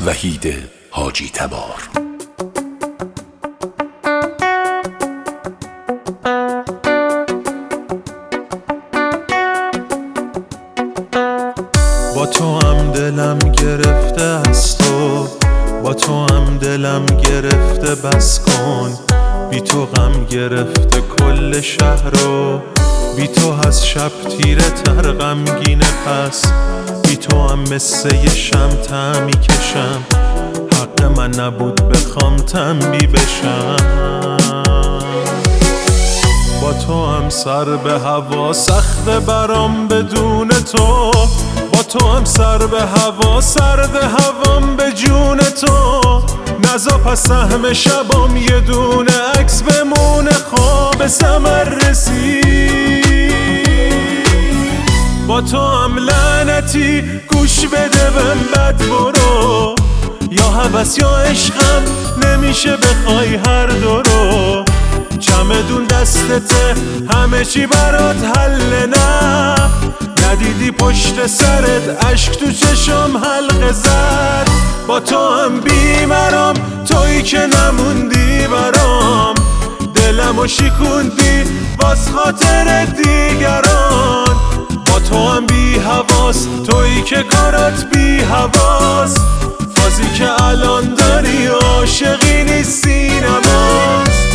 وحید حاجی تبار. با تو هم دلم گرفته از تو، با تو هم دلم گرفته بس کن. بی تو غم گرفته کل شهر رو، بی تو از شب تیره تر غمگینه. پس بی تو هم مثل یه شمع میکشم، حق من نبود بخوام تنبی بشم. با تو هم سر به هوا سخت برام بدون تو، با تو هم سر به هوا سرد هوام به جون تو. نزا پس سهم شبام یه دونه عکس بمونه خواب ثمر رسید. با تو هم لعنتی گوش بده بهم بد برو، یا هوس یا عشقم نمیشه بخوای هر دو رو. چمدون دستته همه چی برات حل، نه ندیدی پشت سرت اشک تو چشم حلقه زد. با تو هم بیمرام تویی که نموندی برام، دلمو شکوندی واس خاطر دیگران. با تو هم بی حواس تویی که کارات بی حواس، فازی که الان داری عاشقی نیستی نماست.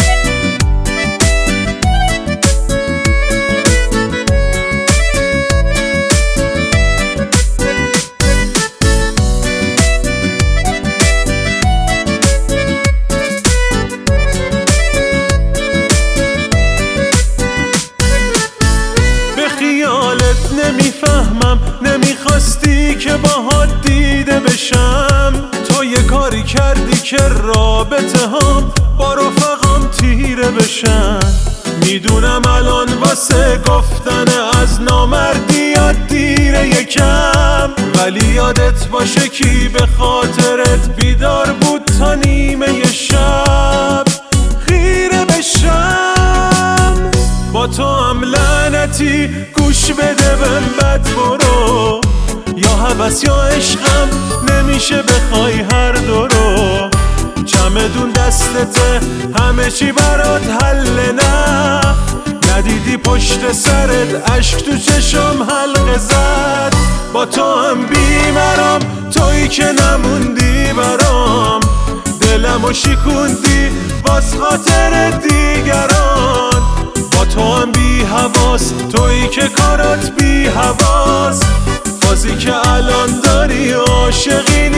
نمیفهمم نمیخواستی که باهات دیده بشم، تو یه کاری کردی که رابطه هم با رفقام تیره بشن. میدونم الان واسه گفتن از نامردی یاد دیره یکم، ولی یادت باشه کی به خاطرت بیدار بود تا نیمه شب خیره بشم. با تو هم لعنتی گوش بده بهم بد برو، یا هوس یا عشقم نمیشه بخوای هر دو رو. چمدون دستته همه چی برات حل، نه ندیدی پشت سرت اشک تو چشم حلقه زد. با تو هم بیمرام تویی که نموندی برام، دلمو شکوندی واس خاطر دیگران. با تو هم بی حواس تویی که کارات بی حواس، فازی که الان داری عاشقی